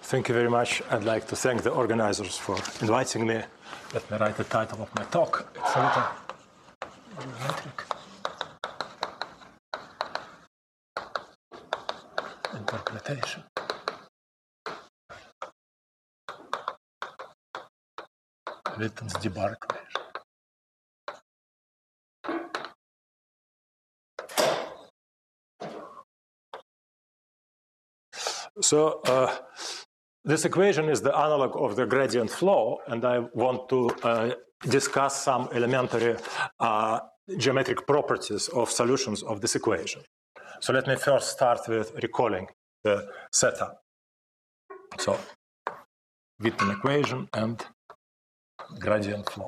Thank you very much. I'd like to thank the organizers for inviting me. Let me write the title of my talk. It's a little geometric. Interpretation. Witten's debar equation. So this equation is the analog of the gradient flow, and I want to discuss some elementary geometric properties of solutions of this equation. So let me first start with recalling the setup. So Witten equation and gradient flow.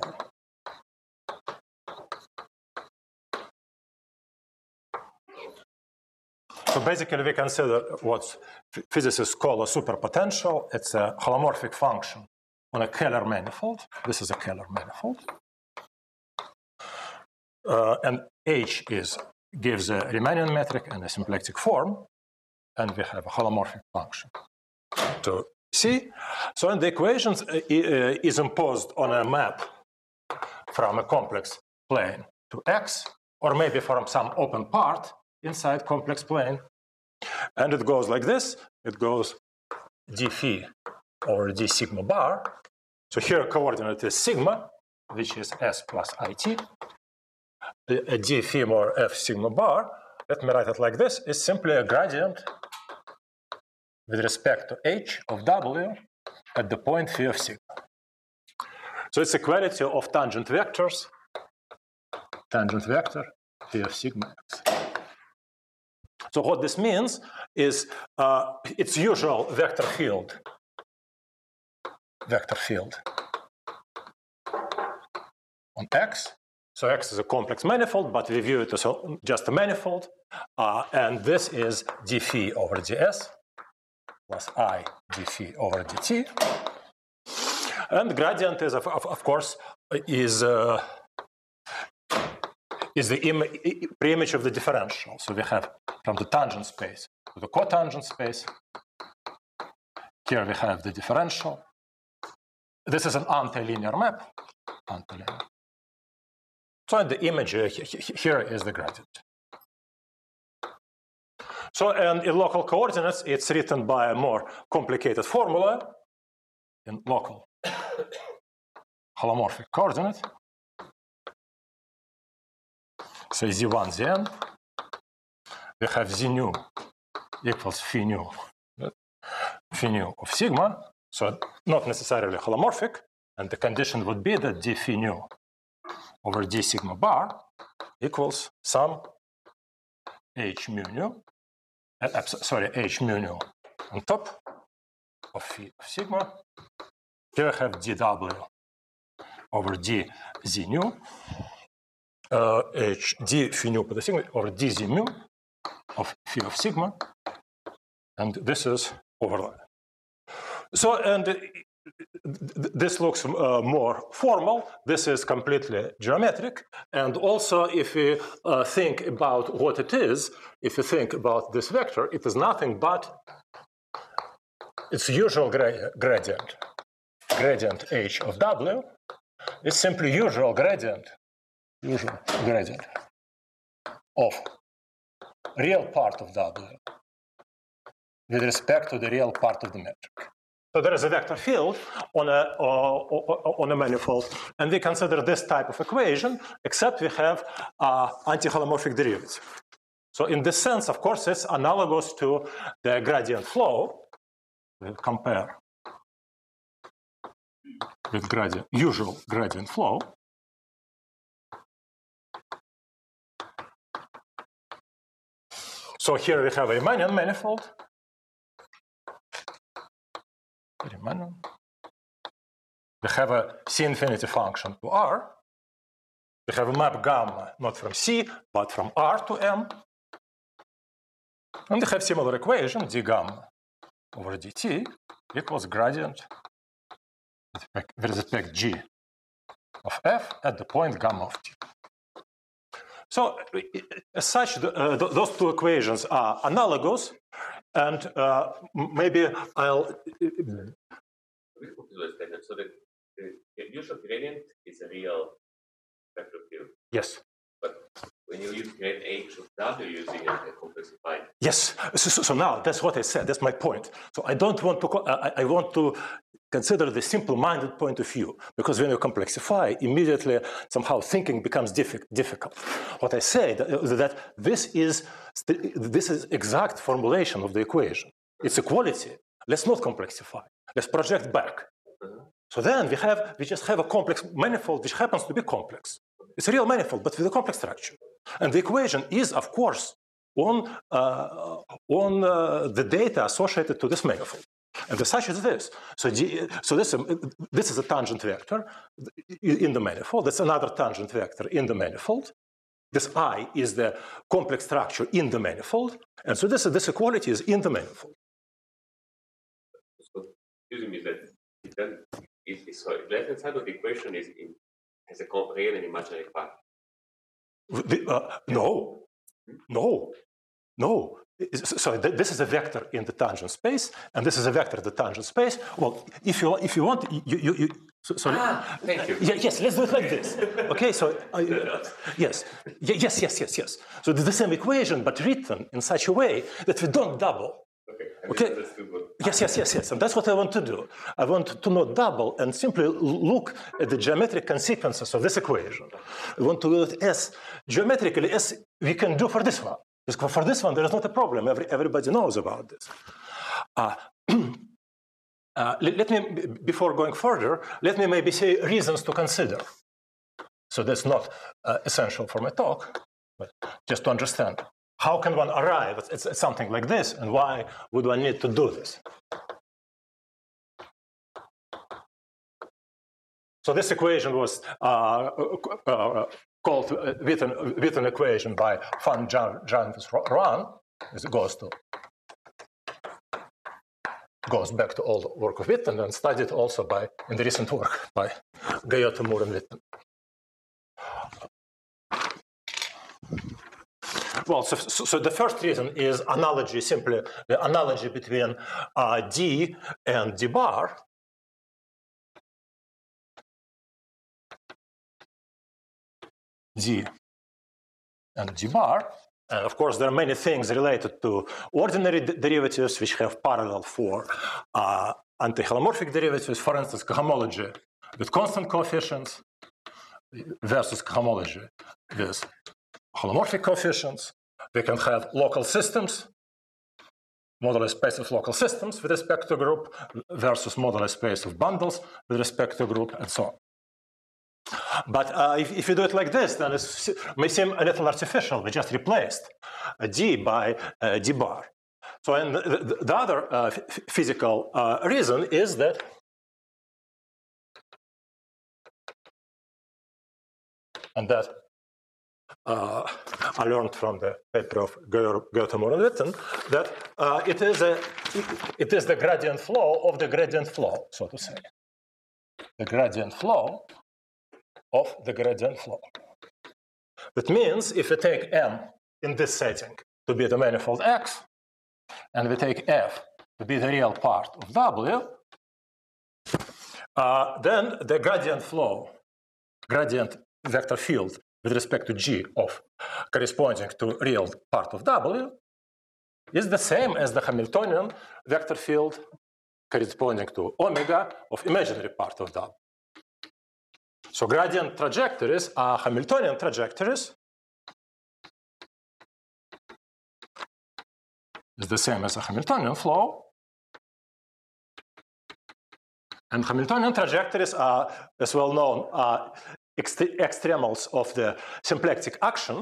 So basically we consider what physicists call a superpotential. It's a holomorphic function on a Kähler manifold. This is a Kähler manifold. And H gives a Riemannian metric and a symplectic form. And we have a holomorphic function to C. So and the equation is imposed on a map from a complex plane to X, or maybe from some open part inside complex plane. And it goes like this. It goes d phi over d sigma bar. So here coordinate is sigma, which is S plus IT. D phi more F sigma bar, let me write it like this, is simply a gradient with respect to H of W at the point phi of sigma. So it's equality of tangent vectors, tangent vector phi of sigma X. So what this means is its usual vector field on X. So X is a complex manifold, but we view it as just a manifold. And this is d phi over ds plus I d phi over dt. And the gradient is, of course, is the preimage of the differential. So we have from the tangent space to the cotangent space. Here we have the differential. This is an antilinear map. Antilinear. So the image here is the gradient. So and in local coordinates, it's written by a more complicated formula in local holomorphic coordinate. So z1, zn. We have z nu equals phi nu of sigma. So not necessarily holomorphic. And the condition would be that d phi nu over d sigma bar equals sum h mu nu, h mu nu on top of phi of sigma. Here I have dw over d z nu, d phi nu per sigma over d z mu of phi of sigma, and this is overlap. So and this looks more formal. This is completely geometric. And also, if we think about what it is, if you think about this vector, it is nothing but its usual gradient. Gradient h of w is simply usual gradient of real part of w with respect to the real part of the metric. So there is a vector field on a manifold, and we consider this type of equation, except we have anti-holomorphic derivative. So in this sense, of course, it's analogous to the gradient flow. We'll compare with usual gradient flow. So here we have a Riemannian manifold. We have a C infinity function to R. We have a map gamma not from C, but from R to M. And we have similar equation, d gamma over dt equals gradient with respect g of f at the point gamma of t. So as such, those two equations are analogous. And maybe I'll... So the usual gradient is a real vector field. Yes. But when you use grad H of W using a complexified. Yes. So now that's what I said. That's my point. So I don't want to. I want to consider the simple-minded point of view, because when you complexify, immediately somehow thinking becomes difficult. What I say that this is exact formulation of the equation. It's equality. Let's not complexify. Let's project back. So then we just have a complex manifold which happens to be complex. It's a real manifold, but with a complex structure. And the equation is, of course, on the data associated to this manifold. And the such is this. So this is a tangent vector in the manifold. That's another tangent vector in the manifold. This I is the complex structure in the manifold. And so this equality is in the manifold. So excuse me, that then sorry, the left-hand side of the equation has a real and imaginary part. No. So this is a vector in the tangent space, and this is a vector in the tangent space. Well, if you want, sorry. Thank you. Yes, let's do it like this. Okay, so yes. So the same equation, but written in such a way that we don't double. Okay. Yes, and that's what I want to do. I want to not double and simply look at the geometric consequences of this equation. I want to do it as geometrically as we can do for this one. Because for this one, there is not a problem. Everybody knows about this. Let me, before going further, let me maybe say reasons to consider. So that's not essential for my talk, but just to understand. How can one arrive at something like this, and why would one need to do this? So this equation was called Witten equation by van Janvis Roan. It goes back to all the work of Witten and studied also in the recent work by Gayotto, Moore, and Witten. Well, so the first reason is analogy, simply the analogy between D and D bar. D and D bar. And of course, there are many things related to ordinary derivatives which have parallel for anti-holomorphic derivatives. For instance, cohomology with constant coefficients versus cohomology with holomorphic coefficients. We can have local systems, modular space of local systems with respect to group versus modular space of bundles with respect to group, and so on. But if you do it like this, then it may seem a little artificial. We just replaced D by D bar. So and the other physical reason is that I learned from the paper of Gayotto, Moore, and Witten that it is the gradient flow of the gradient flow, so to say. The gradient flow of the gradient flow. That means if we take M in this setting to be the manifold X, and we take F to be the real part of W, then the gradient flow, gradient vector field with respect to G of corresponding to real part of W is the same as the Hamiltonian vector field corresponding to omega of imaginary part of W. So gradient trajectories are Hamiltonian trajectories. It's the same as a Hamiltonian flow. And Hamiltonian trajectories are, as well known, extremals of the symplectic action,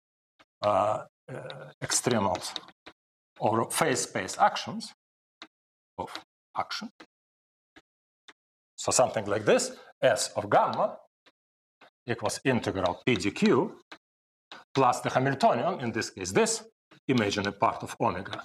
extremals or phase space actions of action. So something like this, S of gamma equals integral P dq plus the Hamiltonian, in this case this, imaginary part of omega.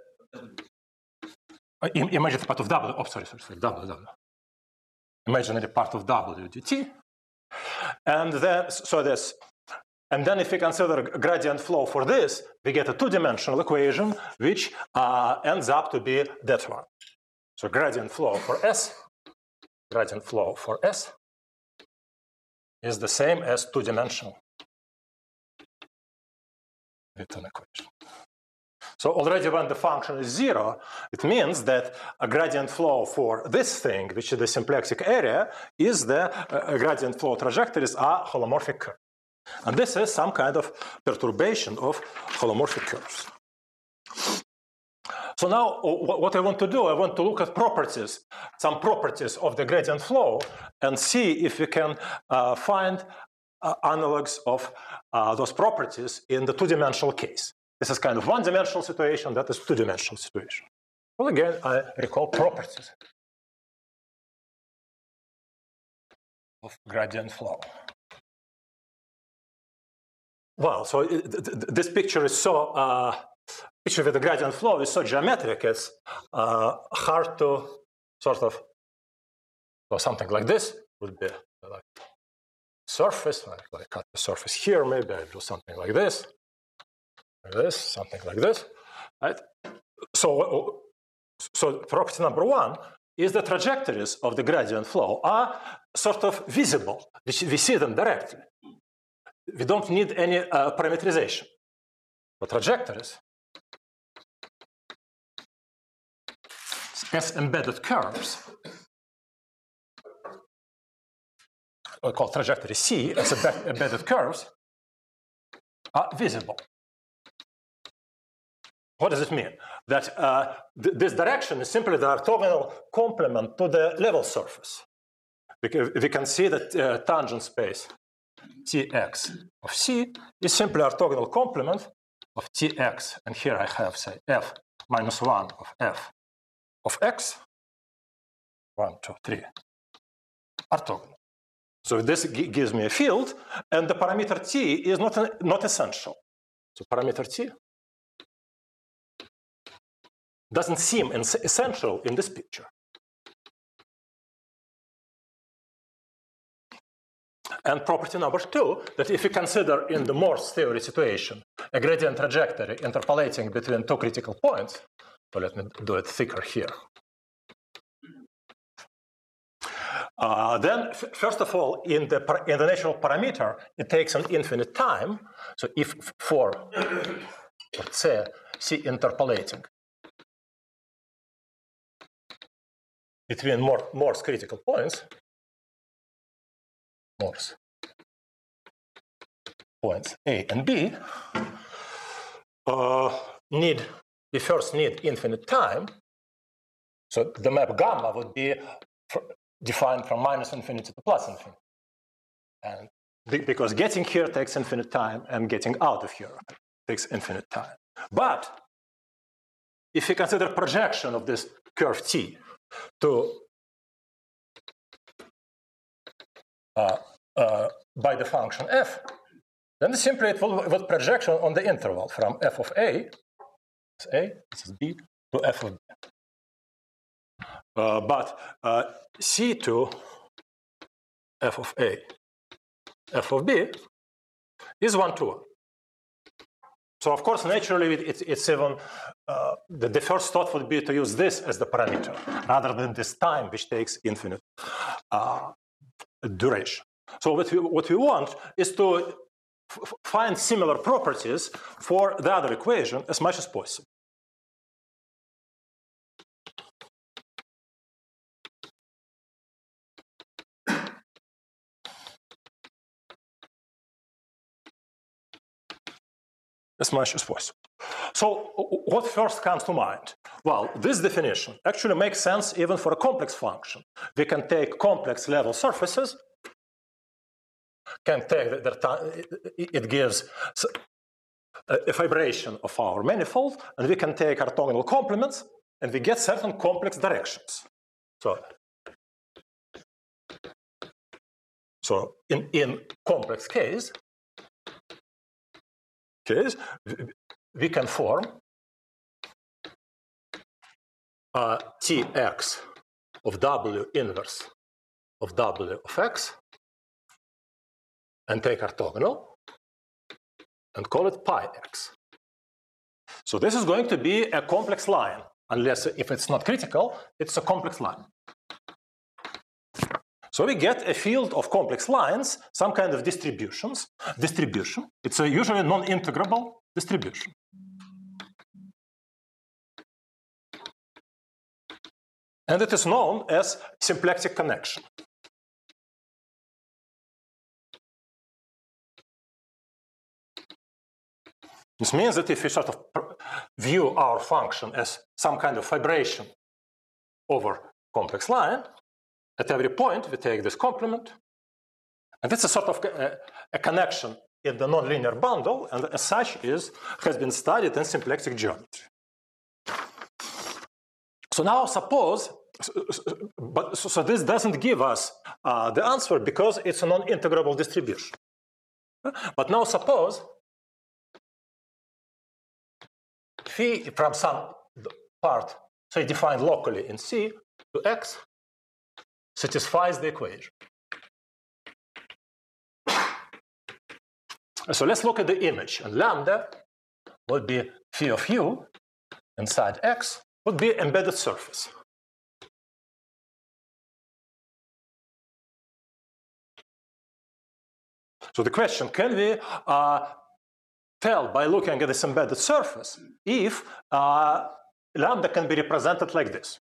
Imaginary part of W, sorry, W. Imaginary part of W dt. And then, so this And then if we consider gradient flow for this, we get a two-dimensional equation which ends up to be that one. So gradient flow for S is the same as two-dimensional Witten equation. So already when the function is 0, it means that a gradient flow for this thing, which is the symplectic area, is the gradient flow trajectories are holomorphic curve. And this is some kind of perturbation of holomorphic curves. So now what I want to do, I want to look at properties, some properties of the gradient flow, and see if we can find analogs of those properties in the two-dimensional case. This is kind of one-dimensional situation, that is two-dimensional situation. Well, again, I recall properties of gradient flow. Well, so this picture is so, picture with the gradient flow is so geometric, it's hard to sort of, well, something like this would be like surface, I cut the surface here, maybe I do something like this, something like this, right? So property number one is the trajectories of the gradient flow are sort of visible. We see them directly. We don't need any parameterization. The trajectories as embedded curves, we call trajectory C as embedded curves, are visible. What does it mean? That this direction is simply the orthogonal complement to the level surface. We can see that tangent space Tx of C is simply orthogonal complement of Tx. And here I have, say, f minus 1 of f of x, 1, 2, 3, orthogonal. So this gives me a field, and the parameter T is not essential. So parameter T doesn't seem essential in this picture. And property number two, that if you consider in the Morse theory situation a gradient trajectory interpolating between two critical points, so let me do it thicker here. Then, first of all, in the natural parameter, it takes an infinite time. So if for, let's say, C interpolating between Morse critical points, Morse points A and B, we first need infinite time. So the map gamma would be defined from minus infinity to plus infinity. And because getting here takes infinite time and getting out of here takes infinite time. But if you consider projection of this curve T to by the function f, then simply it will projection on the interval from f of A, this is B, to f of B. But C to f of A, f of B is 1-to-1. So of course, naturally, it's even, the first thought would be to use this as the parameter, rather than this time, which takes infinite duration. So what we want is to find similar properties for the other equation as much as possible. As much as possible. So what first comes to mind? Well, this definition actually makes sense even for a complex function. We can take complex level surfaces, can take it gives a vibration of our manifold, and we can take orthogonal complements, and we get certain complex directions. So in complex case, we can form Tx of W inverse of W of x and take orthogonal. and call it pi x. So this is going to be a complex line, unless if it's not critical, it's a complex line. So we get a field of complex lines, some kind of distribution. It's a usually non-integrable distribution. And it is known as symplectic connection. This means that if we sort of view our function as some kind of vibration over complex line, at every point we take this complement, and it's a sort of a connection in the nonlinear bundle, and as such has been studied in symplectic geometry. So now suppose, so this doesn't give us the answer because it's a non-integrable distribution. But now suppose phi from some part, say defined locally in C to x, satisfies the equation. So let's look at the image, and lambda would be phi of u inside x would be embedded surface. So the question, can we tell by looking at this embedded surface if lambda can be represented like this?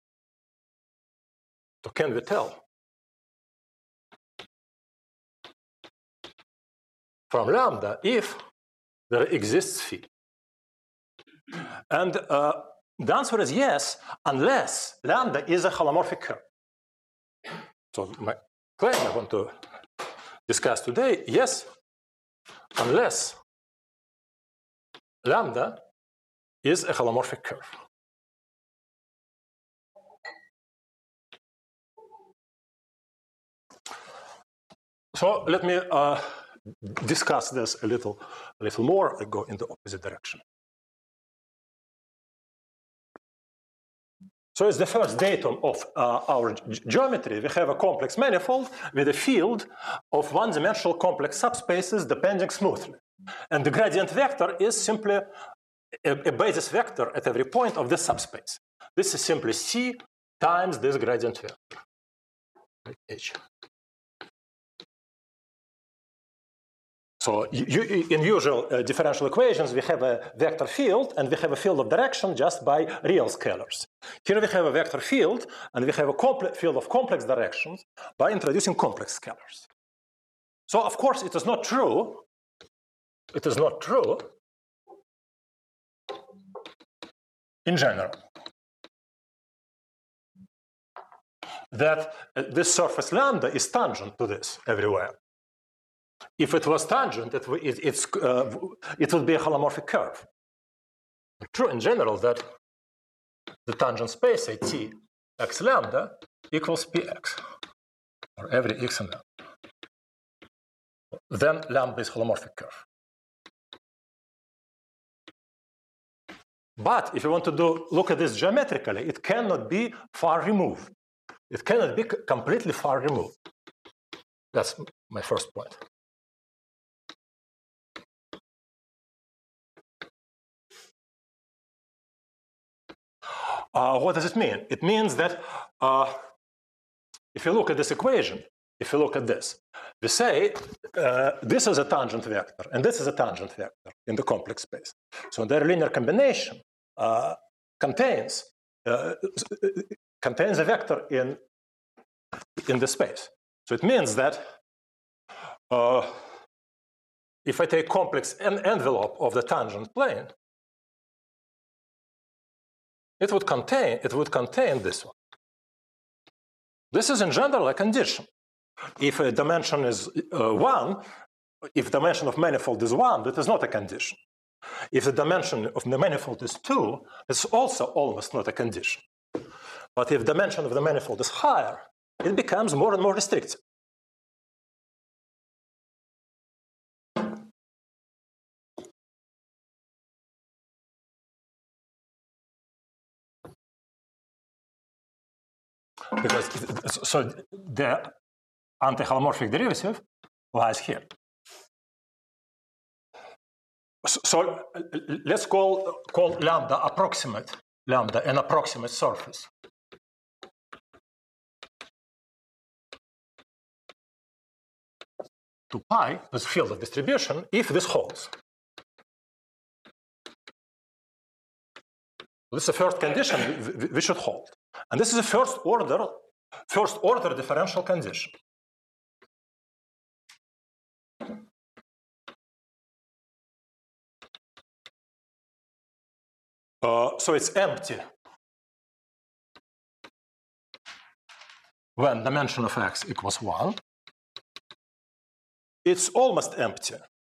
So can we tell from lambda if there exists phi? And the answer is yes, unless lambda is a holomorphic curve. So my claim I want to discuss today, yes, unless lambda is a holomorphic curve. So let me discuss this a little more and go in the opposite direction. So it's the first datum of our geometry. We have a complex manifold with a field of one-dimensional complex subspaces depending smoothly. And the gradient vector is simply a basis vector at every point of this subspace. This is simply C times this gradient vector, H. So in usual differential equations, we have a vector field and we have a field of direction just by real scalars. Here we have a vector field and we have a field of complex directions by introducing complex scalars. So of course it is not true. It is not true in general that this surface lambda is tangent to this everywhere. If it was tangent, it would be a holomorphic curve. It's true in general that the tangent space, say T x lambda, equals px, or every x in lambda. Then lambda is holomorphic curve. But if you want to look at this geometrically, it cannot be far removed. It cannot be completely far removed. That's my first point. What does it mean? It means that if you look at this equation, if you look at this, we say this is a tangent vector and this is a tangent vector in the complex space. So their linear combination contains a vector in the space. So it means that if I take complex envelope of the tangent plane, it would contain this one. This is in general a condition. If a dimension is 1, if dimension of manifold is 1, that is not a condition. If the dimension of the manifold is 2, it's also almost not a condition. But if dimension of the manifold is higher, it becomes more and more restrictive. Because so the anti-holomorphic derivative lies here. So let's call lambda an approximate surface. To pi, this field of distribution, if this holds. This is the first condition we should hold. And this is a first order differential condition. So it's empty when dimension of x equals 1. It's almost empty.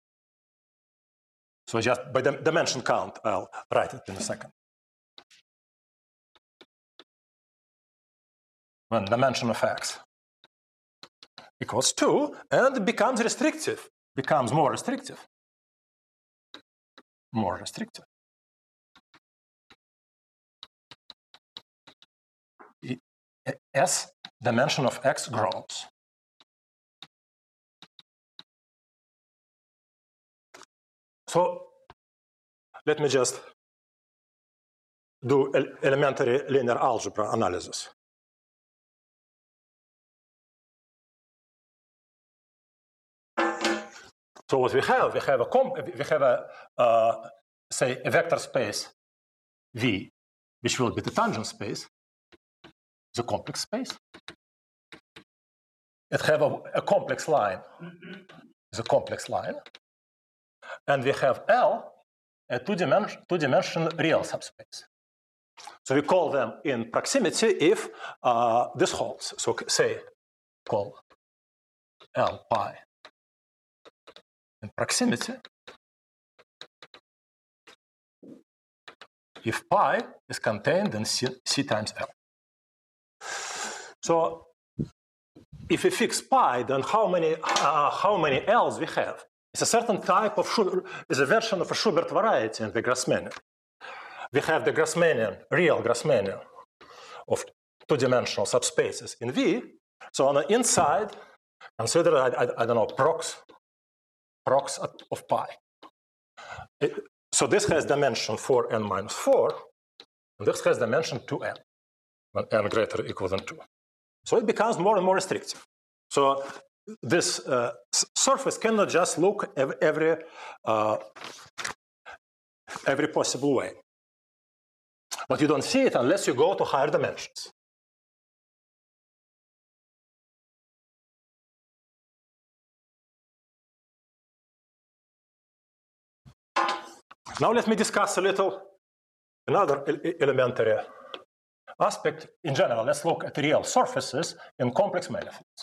So just by the dimension count, I'll write it in a second. When dimension of x equals 2, and it becomes restrictive, becomes more restrictive. More restrictive. As dimension of x grows. So let me just do elementary linear algebra analysis. So what we have say a vector space V, which will be the tangent space, the complex space. It have a complex line, the complex line, and we have L, a two-dimensional real subspace. So we call them in proximity if this holds. So say call L pi in proximity if pi is contained in C times L. So if we fix pi, then how many L's we have? It's a certain type of is a version of a Schubert variety in the Grassmannian. We have the real Grassmannian of two-dimensional subspaces in V. So on the inside, consider I don't know prox of pi. So this has dimension 4n minus 4, and this has dimension 2n, when n greater or equal than 2. So it becomes more and more restrictive. So this surface cannot just look every possible way. But you don't see it unless you go to higher dimensions. Now let me discuss a little another elementary aspect. In general, let's look at real surfaces in complex manifolds.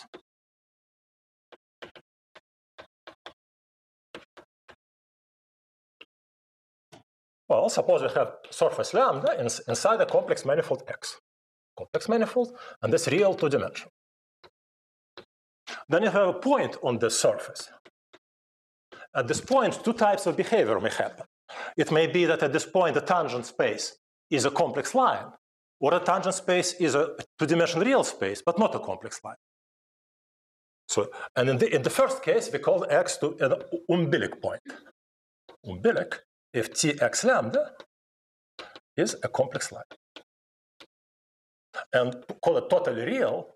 Well, suppose we have surface lambda inside a complex manifold X. Complex manifold, and this real two-dimensional. Then you have a point on the surface. At this point, two types of behavior may happen. It may be that at this point, the tangent space is a complex line, or the tangent space is a two-dimensional real space, but not a complex line. So, and in the first case, we call X to an umbilic point. Umbilic, if Tx lambda is a complex line. And call it totally real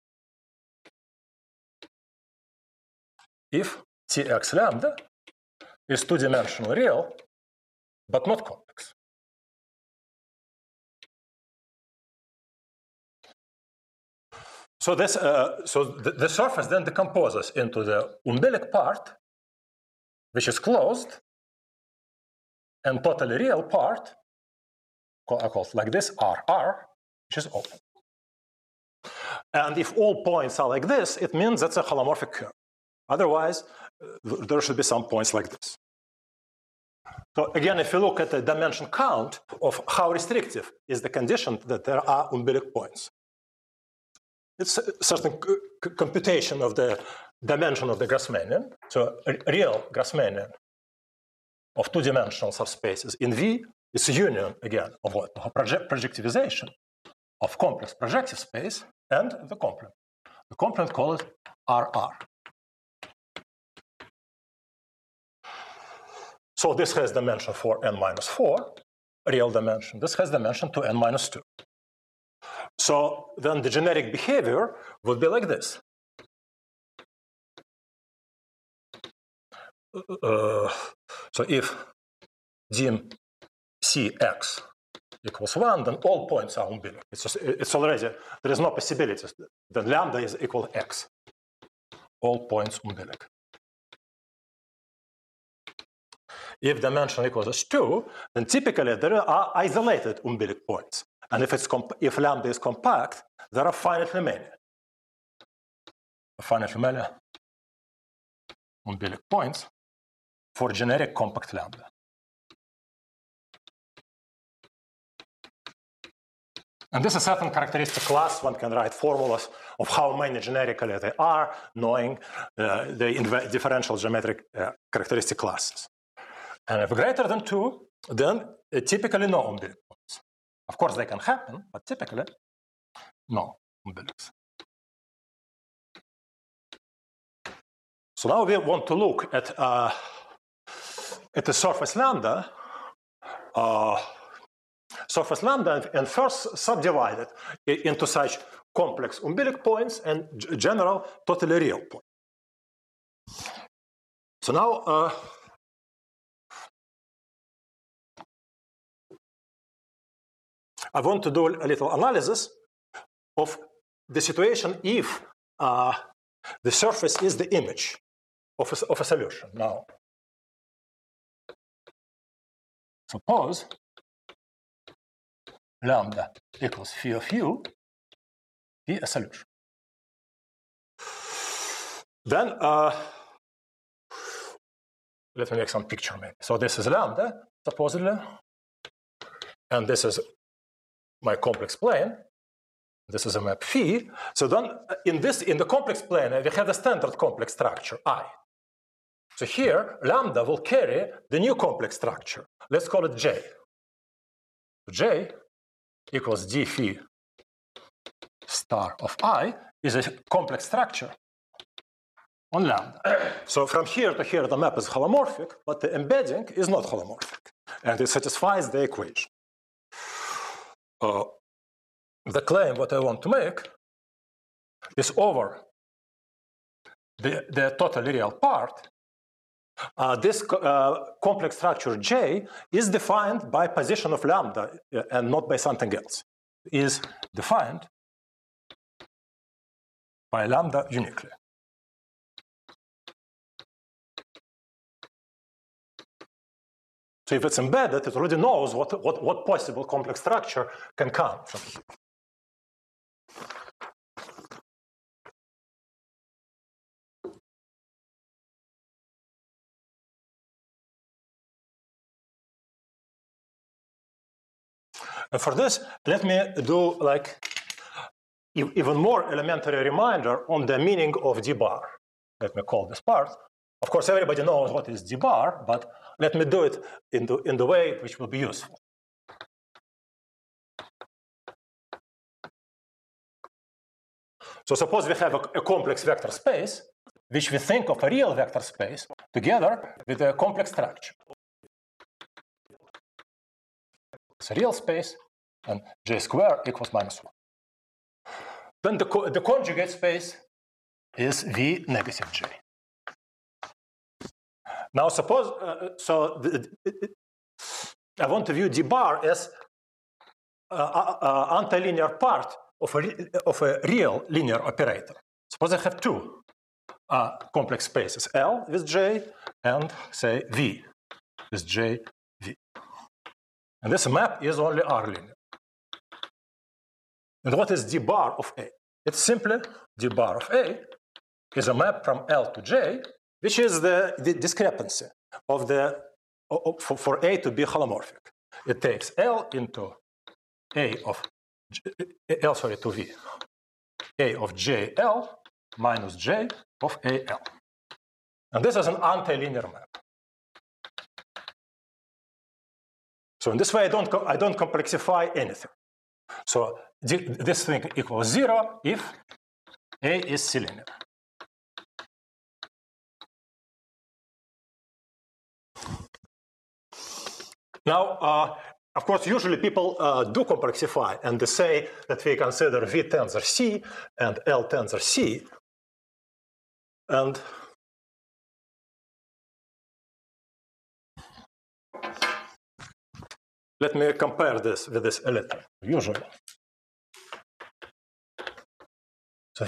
if Tx lambda is two-dimensional real, but not complex. So the surface then decomposes into the umbilic part, which is closed, and totally real part, I call it like this, RR, which is open. And if all points are like this, it means that's a holomorphic curve. Otherwise, there should be some points like this. So again, if you look at the dimension count of how restrictive is the condition that there are umbilic points, it's a certain computation of the dimension of the Grassmannian. So a real Grassmannian of two-dimensional subspaces in V is a union, again, of what? Of projectivization of complex projective space and the complement. The complement, call it RR. So this has dimension for n minus 4, real dimension. This has dimension to n minus 2. So then the generic behavior would be like this. So if dim Cx equals 1, then all points are umbilical. It's already, there is no possibility that lambda is equal to x. All points umbilical. If dimension equals 2, then typically there are isolated umbilical points. And if lambda is compact, there are finitely many umbilical points for generic compact lambda. And this is a certain characteristic class. One can write formulas of how many generically they are, knowing the differential geometric characteristic classes. And if greater than 2, then typically no umbilical points. Of course, they can happen, but typically no umbilicals. So now we want to look at the surface lambda. Surface lambda and first subdivide it into such complex umbilical points and general totally real points. So now I want to do a little analysis of the situation if the surface is the image of a solution. Now, suppose lambda equals phi of u be a solution. Then let me make some picture maybe. So this is lambda, supposedly, and this is my complex plane. This is a map phi. So then in the complex plane, we have the standard complex structure I. So here, lambda will carry the new complex structure. Let's call it J. J equals d phi star of I is a complex structure on lambda. So from here to here, the map is holomorphic, but the embedding is not holomorphic. And it satisfies the equation. The claim what I want to make is over the totally real part. This complex structure J is defined by position of lambda and not by something else. Is defined by lambda uniquely. So if it's embedded, it already knows what possible complex structure can come from here. And for this, let me do like even more elementary reminder on the meaning of d bar. Let me call this part. Of course, everybody knows what is d bar, but let me do it in the way which will be useful. So suppose we have a complex vector space, which we think of a real vector space together with a complex structure. It's a real space, and j squared equals -1. Then the conjugate space is V negative j. Now suppose, I want to view d bar as antilinear part of a real linear operator. Suppose I have two complex spaces, L with j and say V with j, V. And this map is only R linear. And what is d bar of A? It's simply d bar of A is a map from L to J, which is the discrepancy of for A to be holomorphic. It takes L into A of to V. A of JL minus J of AL. And this is an antilinear map. So in this way, I don't complexify anything. So this thing equals 0 if A is C-linear. Now, of course, usually people do complexify, and they say that we consider V tensor C and L tensor C. And let me compare this with this a little, usually. So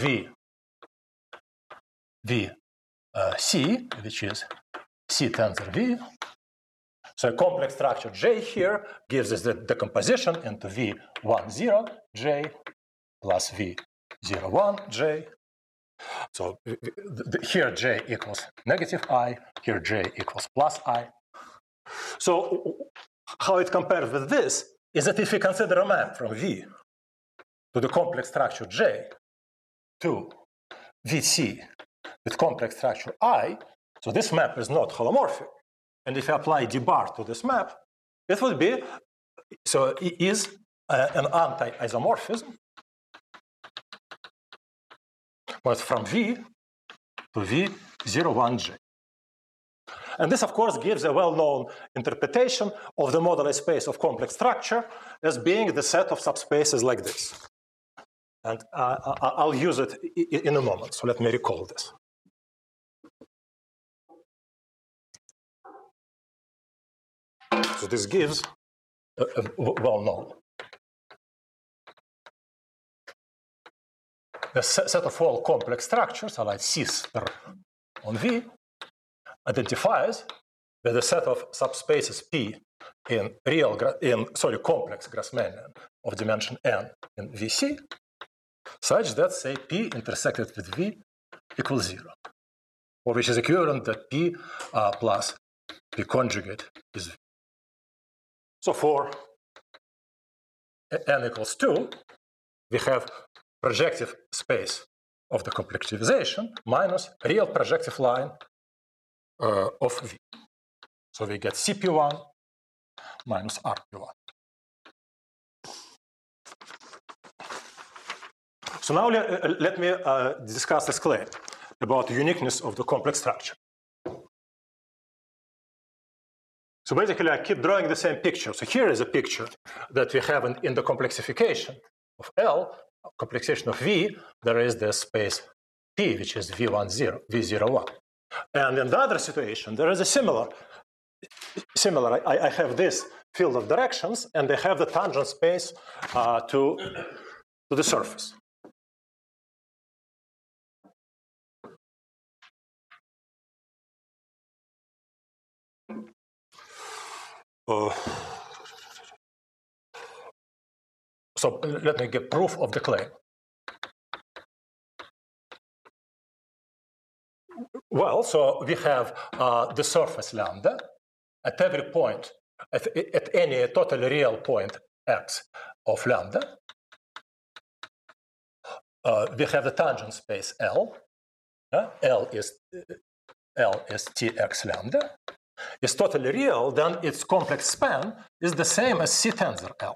C, which is C tensor V. So a complex structure J here gives us the decomposition into V10 J plus V01 J. So here J equals negative I, here J equals plus I. So how it compares with this is that if we consider a map from V to the complex structure J to VC with complex structure I, so this map is not holomorphic. And if you apply d bar to this map, it would be, so it is an anti-isomorphism, but from V to V01J. And this, of course, gives a well-known interpretation of the moduli space of complex structure as being the set of subspaces like this. And I'll use it in a moment, so let me recall this. So this gives a well-known the set of all complex structures, I like C star on V, identifies with the set of subspaces P in complex Grassmannian of dimension n in VC, such that, say, P intersected with V equals 0, or which is equivalent that P plus P conjugate is V. So for n equals 2, we have projective space of the complexivization minus real projective line of V. So we get CP1 minus RP1. So now let me discuss this claim about the uniqueness of the complex structure. So basically, I keep drawing the same picture. So here is a picture that we have in the complexification of L, complexation of V. There is the space P, which is V10, V01. And in the other situation, there is a similar. I have this field of directions, and I have the tangent space to the surface. So let me get proof of the claim. Well, so we have the surface lambda at every point, at any totally real point x of lambda. We have the tangent space L. L is Tx lambda. Is totally real, then its complex span is the same as C tensor L.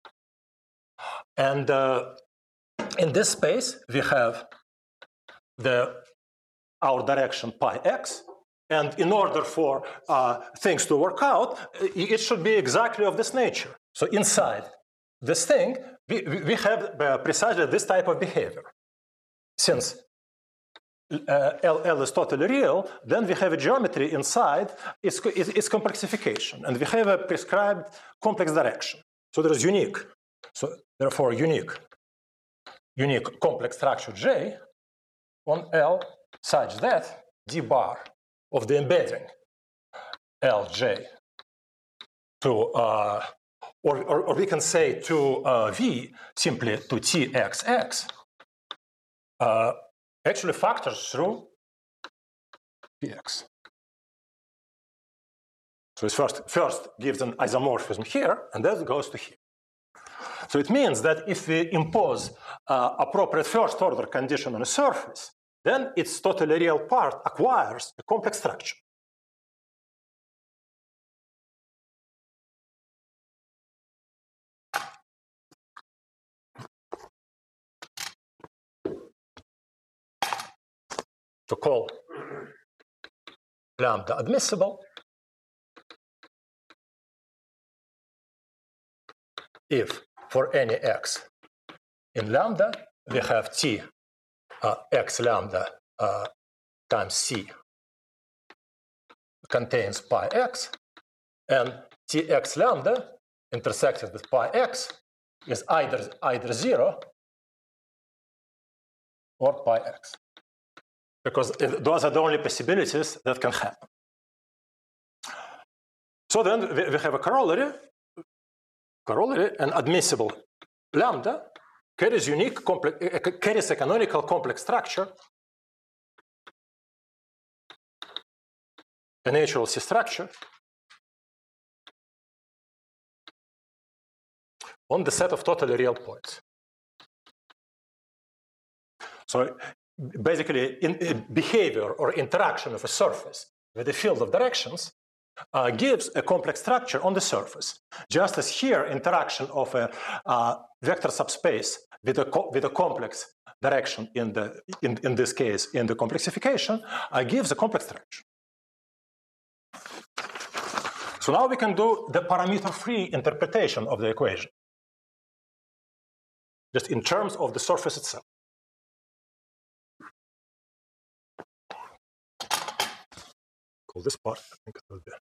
And in this space, we have our direction pi x. And in order for things to work out, it should be exactly of this nature. So inside this thing, we have precisely this type of behavior. Since L is totally real, then we have a geometry inside its complexification, and we have a prescribed complex direction. So there is unique. So therefore, unique complex structure J on L such that d bar of the embedding Lj to or we can say to V simply to Txx. Actually factors through Px. So it first gives an isomorphism here, and then it goes to here. So it means that if we impose appropriate first order condition on a surface, then its totally real part acquires a complex structure. To call lambda admissible, if for any x in lambda, we have t x lambda times c contains pi x, and tx lambda intersected with pi x is either 0 or pi x, because those are the only possibilities that can happen. So then we have a corollary, and admissible lambda carries carries a canonical complex structure, a natural C structure, on the set of totally real points. So basically, in behavior or interaction of a surface with a field of directions gives a complex structure on the surface. Just as here, interaction of a vector subspace with a complex direction in this case in the complexification gives a complex structure. So now we can do the parameter-free interpretation of the equation, just in terms of the surface itself. Call this part, I think it will be.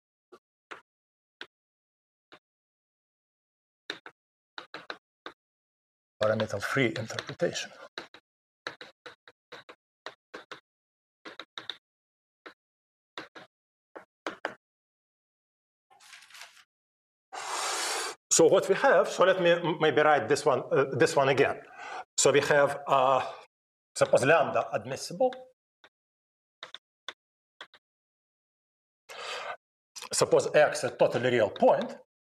Parameter-free interpretation. So what we have, so let me maybe write this one again. So we have, suppose lambda admissible. Suppose x a totally real point.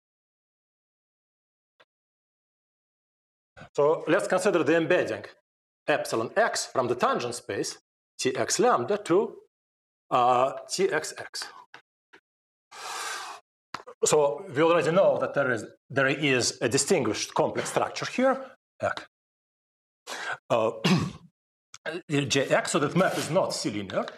So let's consider the embedding epsilon x from the tangent space tx lambda to txx. So we already know that there is a distinguished complex structure here, jx, so that map is not C-linear.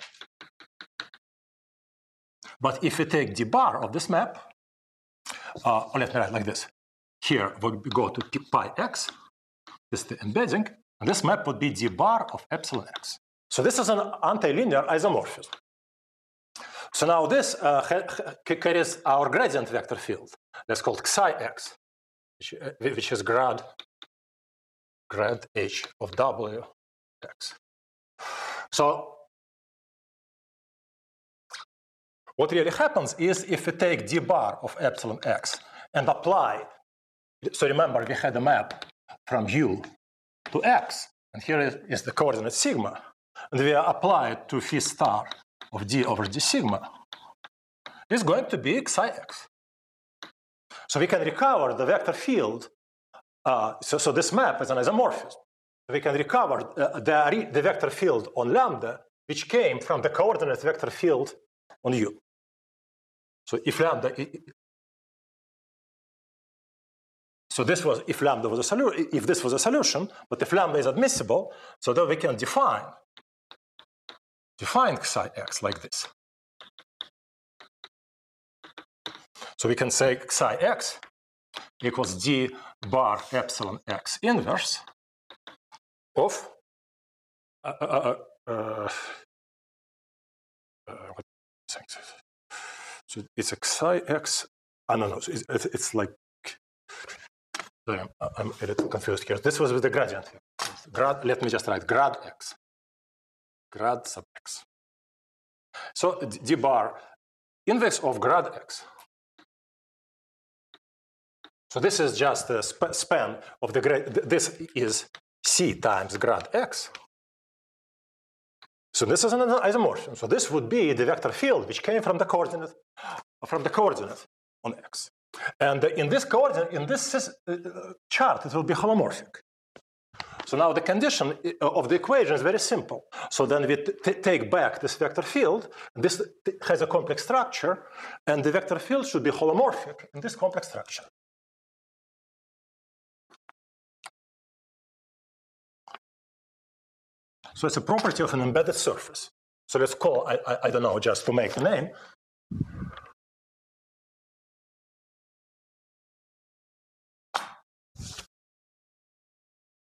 But if we take d bar of this map, let me write like this. Here we go to pi x, this is the embedding, and this map would be d bar of epsilon x. So this is an anti-linear isomorphism. So now this carries our gradient vector field. That's called psi x, which is grad h of w x. So what really happens is if we take d bar of epsilon x and apply, so remember we had a map from u to x, and here is the coordinate sigma, and we apply it to phi star of d over d sigma, is going to be psi x. So we can recover the vector field, so this map is an isomorphism. We can recover the vector field on lambda, which came from the coordinate vector field on u. So if lambda, so this was if lambda was a solution, if this was a solution, but if lambda is admissible, so then we can define psi x like this. So we can say psi x equals d bar epsilon x inverse of so it's a psi x. No, it's like, I'm a little confused here. This was with the gradient. Let me just write grad x, grad sub x. So d bar inverse of grad x. So this is just the span of the grad. This is c times grad x. So this is an isomorphism. So this would be the vector field which came from the coordinate on x. And in this coordinate, in this chart, it will be holomorphic. So now the condition of the equation is very simple. So then we take back this vector field. This has a complex structure, and the vector field should be holomorphic in this complex structure. So it's a property of an embedded surface. So let's call, I don't know, just to make the name.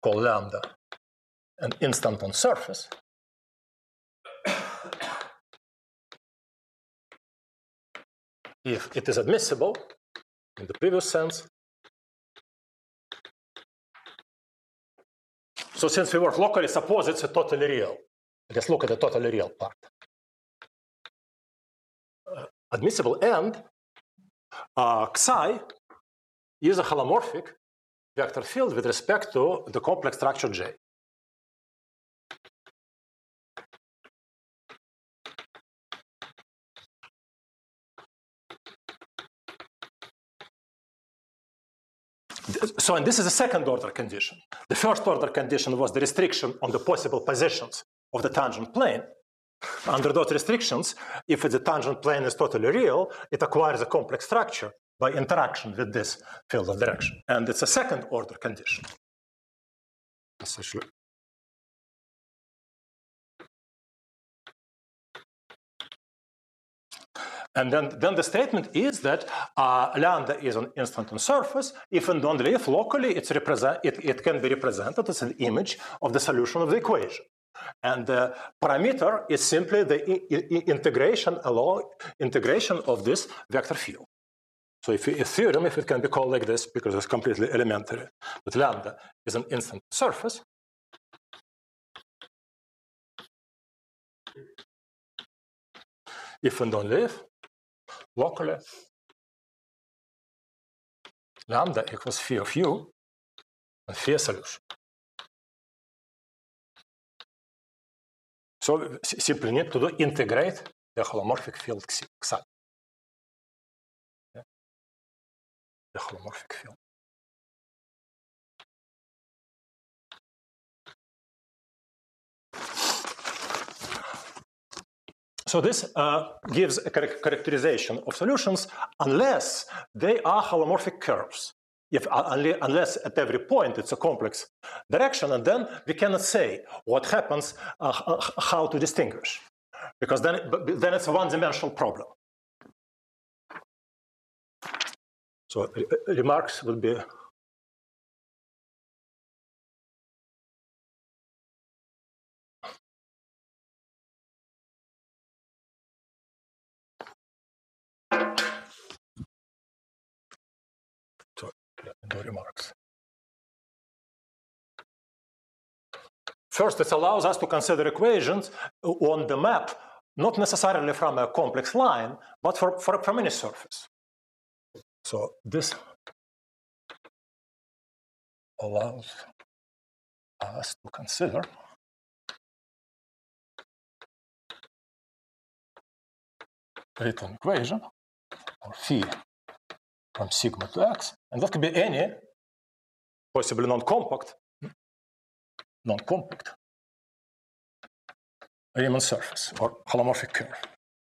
call lambda an instant on surface, if it is admissible in the previous sense. So since we work locally, suppose it's a totally real. Let's look at the totally real part. Admissible and Xi is a holomorphic vector field with respect to the complex structure J. So, and this is a second order condition. The first order condition was the restriction on the possible positions of the tangent plane. Under those restrictions, if the tangent plane is totally real, it acquires a complex structure by interaction with this field of direction. And it's a second order condition. Essentially. And then the statement is that lambda is an instant on surface if and only if locally it can be represented as an image of the solution of the equation. And the parameter is simply the integration of this vector field. So if a theorem, if it can be called like this, because it's completely elementary, that lambda is an instant surface, if and only if locally lambda equals phi of u and phi a solution. So simply need to integrate the holomorphic field Xi. Yeah. The holomorphic field. So this gives a characterization of solutions unless they are holomorphic curves. Unless at every point it's a complex direction, and then we cannot say what happens, how to distinguish, because then it's a one-dimensional problem. So remarks would be. No remarks. First, it allows us to consider equations on the map, not necessarily from a complex line, but from any surface. So this allows us to consider written equation, or phi from sigma to x, and that could be any, possibly non-compact Riemann surface or holomorphic curve.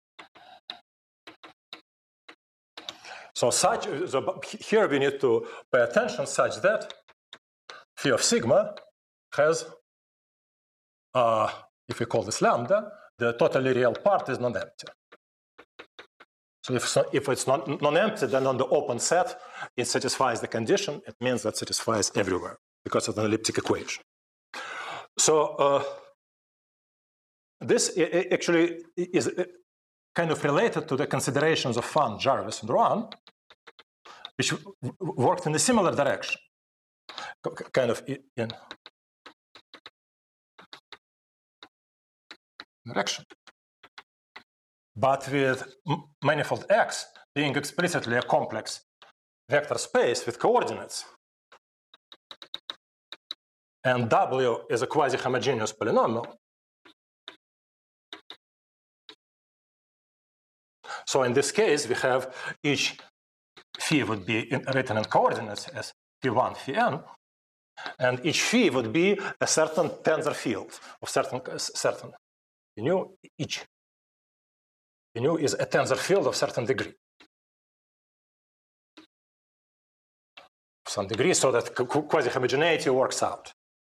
So here we need to pay attention such that phi of sigma has, if we call this lambda, the totally real part is non-empty. So if it's non-empty, then on the open set, it satisfies the condition. It means that it satisfies everywhere because it's an elliptic equation. So this actually is kind of related to the considerations of Fan, Jarvis, and Rowan, which worked in a similar direction, kind of in direction. But with manifold X being explicitly a complex vector space with coordinates, and W is a quasi-homogeneous polynomial. So in this case, we have each phi would be written in coordinates as phi1, phi(n), and each phi would be a certain tensor field of certain. Each is a tensor field of certain degree. Some degree, so that quasi-homogeneity works out.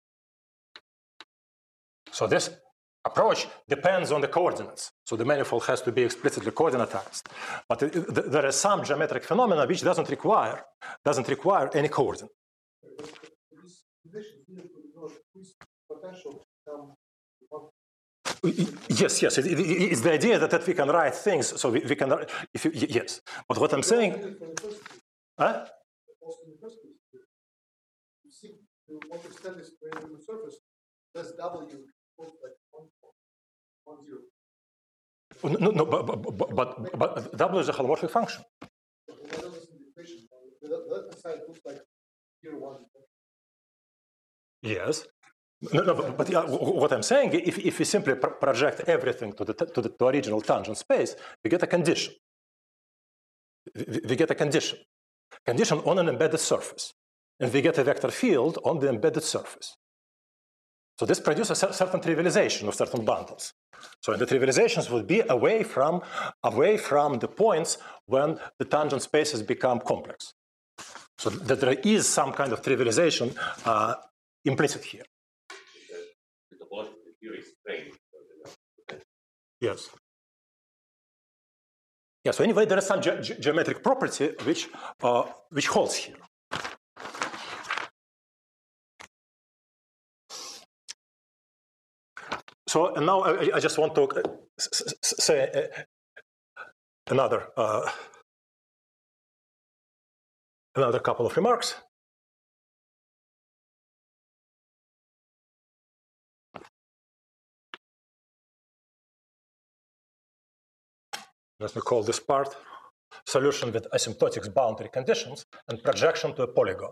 So this approach depends on the coordinates. So the manifold has to be explicitly coordinatized. But there is some geometric phenomena which doesn't require any coordinate. potential. Yes, it's the idea that we can write things, so we can, yes. But what I'm saying, huh? Also in the first place, you see, you want to extend this random surface, that's W equals like 1, 0. No, but W is a holomorphic function. The left side looks like 0, 1. Yes. No, but yeah, what I'm saying, if we simply project everything to the original tangent space, we get a condition. We get a condition on an embedded surface, and we get a vector field on the embedded surface. So this produces a certain trivialization of certain bundles. So the trivializations would be away from the points when the tangent spaces become complex. So that there is some kind of trivialization implicit here. The topological theory is strange. Yes. Yeah. So anyway, there is some geometric property which holds here. So and now I just want to say another couple of remarks. Let me call this part solution with asymptotic boundary conditions and projection to a polygon.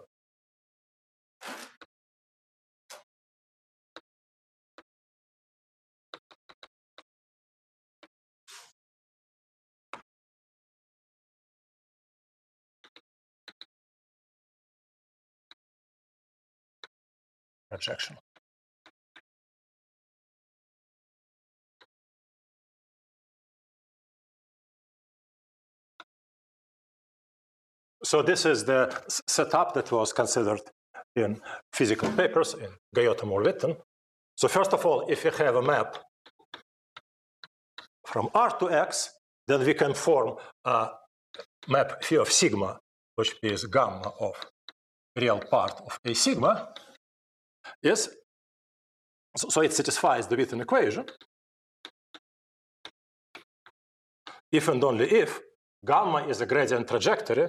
Projection. So this is the setup that was considered in physical papers in Guyot and Moore-Witten. So first of all, if we have a map from R to X, then we can form a map phi of sigma, which is gamma of real part of A sigma. Yes. So it satisfies the Witten equation if and only if gamma is a gradient trajectory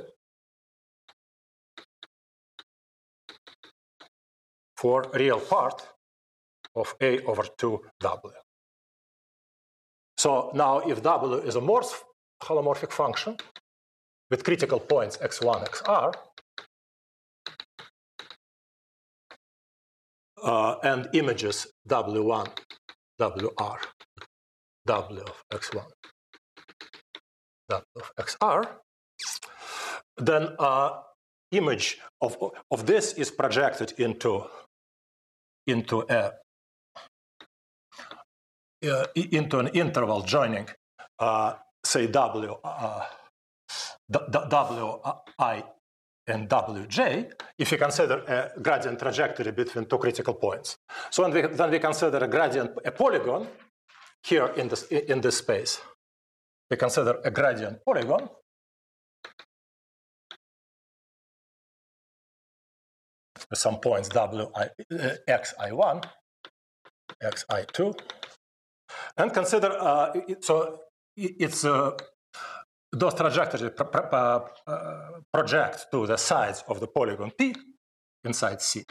for real part of A over 2W. So now if W is a Morse holomorphic function with critical points x1, xr, and images W1, WR, W of x1, W of xr, then image of this is projected into an interval joining, say Wi and Wj, if you consider a gradient trajectory between two critical points. So then we consider a polygon here in this space. We consider a gradient polygon. With some points xi1, xi2, and consider those trajectories project to the sides of the polygon P inside C.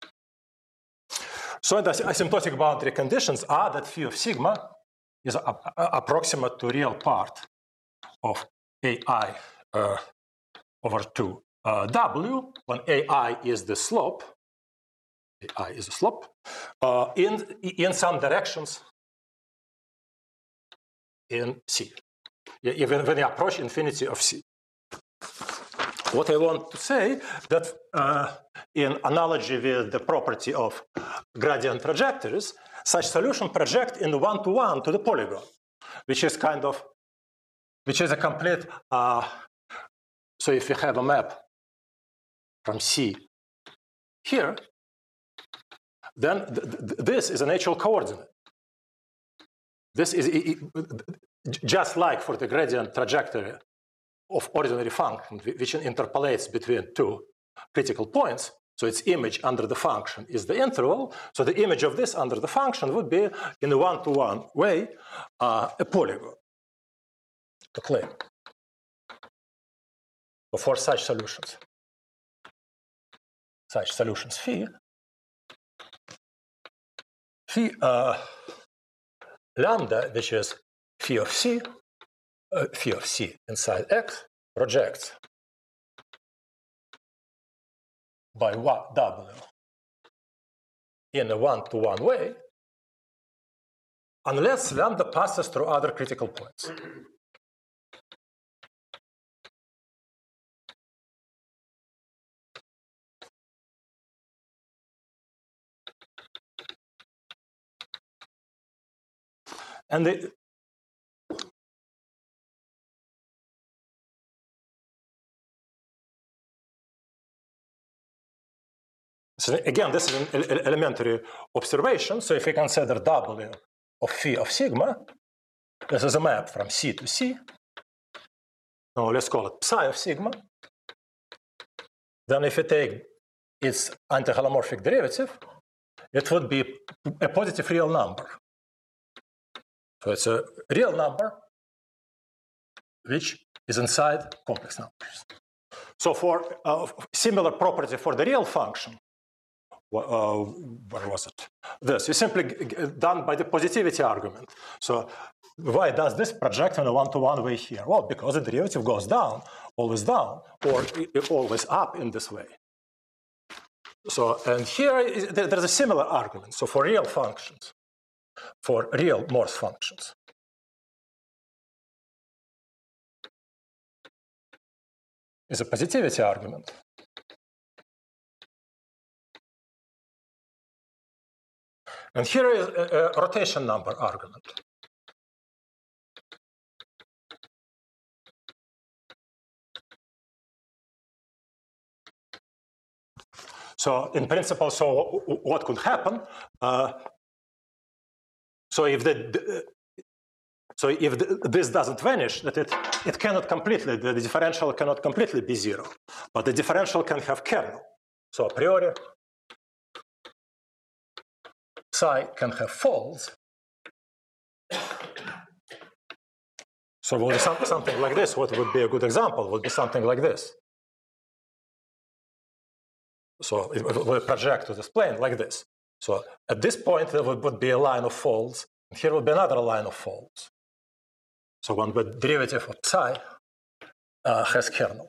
So the asymptotic boundary conditions are that phi of sigma is approximate to real part of AI over 2 W, when AI is the slope, in some directions in C, even when you approach infinity of C. What I want to say that in analogy with the property of gradient trajectories, such solution project in one-to-one to the polygon, which is a complete, so if you have a map from C here, then this is a natural coordinate. This is just like for the gradient trajectory of ordinary function, which interpolates between two critical points. So its image under the function is the interval. So the image of this under the function would be, in a one-to-one way, a polygon to claim for such solutions. Such solutions phi lambda, which is phi of c inside X, projects by W in a one-to-one way, unless lambda passes through other critical points. And so again, this is an elementary observation. So if we consider W of phi of sigma, this is a map from C to C. Now let's call it psi of sigma. Then if we take its anti-holomorphic derivative, it would be a positive real number. So it's a real number which is inside complex numbers. So for similar property for the real function, where was it? This is simply done by the positivity argument. So why does this project in a one-to-one way here? Well, because the derivative goes down, or always up in this way. So, and here there's a similar argument. So for real functions, for real Morse functions, is a positivity argument. And here is a rotation number argument. So in principle, so what could happen? So if this doesn't vanish, that it cannot completely, the differential cannot completely be zero, but the differential can have kernel. So a priori, psi can have folds. So it would be something like this. What would be a good example would be something like this. So it would project to this plane like this. So at this point, there would be a line of folds, and here would be another line of folds. So when the derivative of psi has kernel.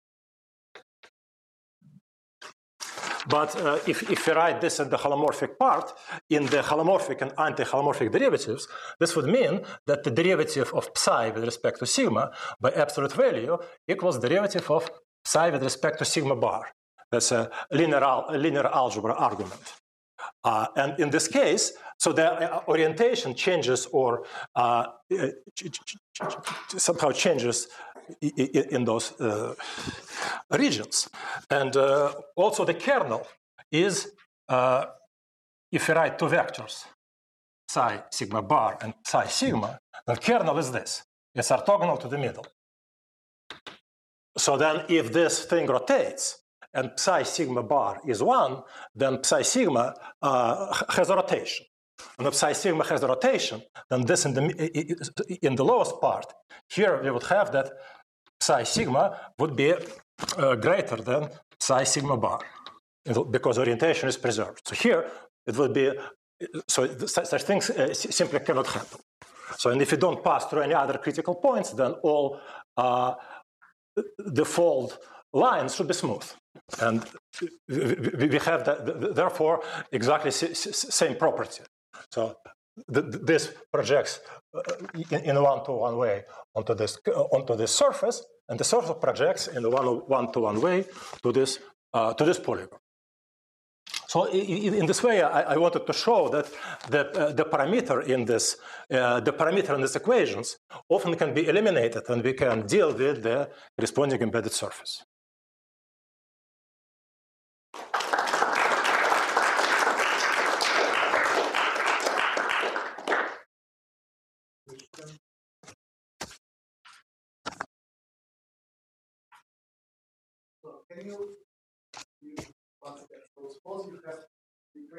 But if we write this in the holomorphic part, in the holomorphic and anti-holomorphic derivatives, this would mean that the derivative of psi with respect to sigma by absolute value equals derivative of psi with respect to sigma bar. That's a linear algebra argument. And in this case, so the orientation changes or somehow changes in those regions. And also the kernel is, if you write two vectors, psi sigma bar and psi sigma, the kernel is this. It's orthogonal to the middle. So then if this thing rotates and psi sigma bar is 1, then psi sigma has a rotation. And if psi sigma has a rotation, then this in the lowest part, here we would have that psi sigma would be greater than psi sigma bar, because orientation is preserved. So here it would be, so such things simply cannot happen. So, and if you don't pass through any other critical points, then all the fold lines should be smooth. And we have that, therefore, exactly same property. So this projects in a one-to-one way onto this surface, and the surface projects in a one-to-one way to this polygon. So in this way, I wanted to show that the parameter in this equations often can be eliminated, and we can deal with the corresponding embedded surface. Can you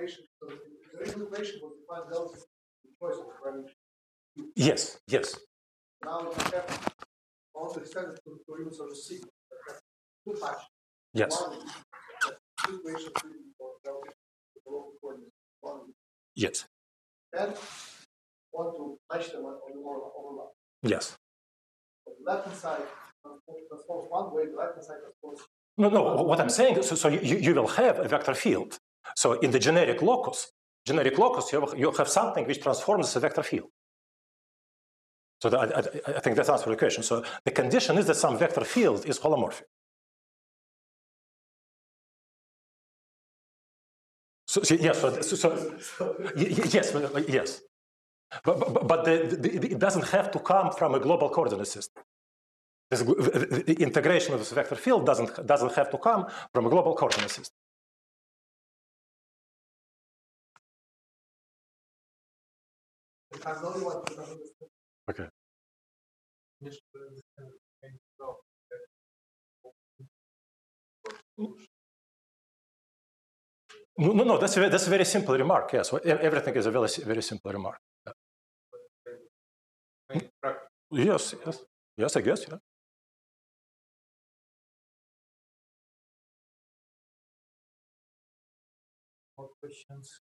equation, so the original equation would define relative choice of parameters. Yes, yes. Now you have all the extended to units of the sigma. Two functions. Yes. One is two equations for relative to the local coordinates. One Yes. and want to match them on the overlap. Yes. So the left hand side transforms one way, the right hand side transforms. No, what I'm saying is, so you will have a vector field. So in the generic locus, you have something which transforms a vector field. So I think that answers the question. So the condition is that some vector field is holomorphic. Yes, yes. But it doesn't have to come from a global coordinate system. The integration of this vector field doesn't have to come from a global coordinate system. Okay. No, that's a very simple remark. Yes, everything is a very simple remark. Yeah. Yes, I guess. Yeah. More questions?